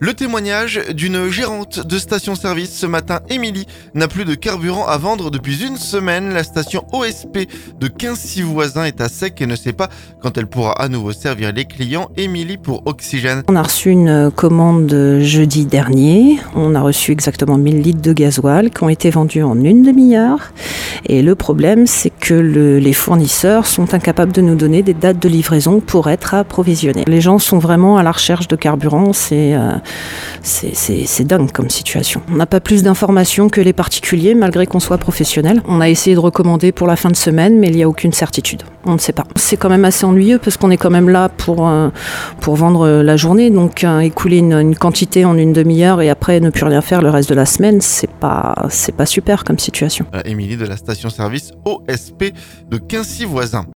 Le témoignage d'une gérante de station-service ce matin. Émilie n'a plus de carburant à vendre depuis une semaine. La station OSP de Quincy-Voisin est à sec et ne sait pas quand elle pourra à nouveau servir les clients. Émilie pour Oxygène. On a reçu une commande jeudi dernier. On a reçu exactement 1000 litres de gasoil qui ont été vendus en une demi-heure. Et le problème, c'est que les fournisseurs sont incapables de nous donner des dates de livraison pour être approvisionnés. Les gens sont vraiment à la recherche de carburant. C'est dingue comme situation. On n'a pas plus d'informations que les particuliers, malgré qu'on soit professionnel. On a essayé de recommander pour la fin de semaine, mais il n'y a aucune certitude. On ne sait pas. C'est quand même assez ennuyeux parce qu'on est quand même là pour vendre la journée. Donc écouler une quantité en une demi-heure et après ne plus rien faire le reste de la semaine, c'est pas super comme situation. Émilie de la station-service OSP de Quincy-Voisin.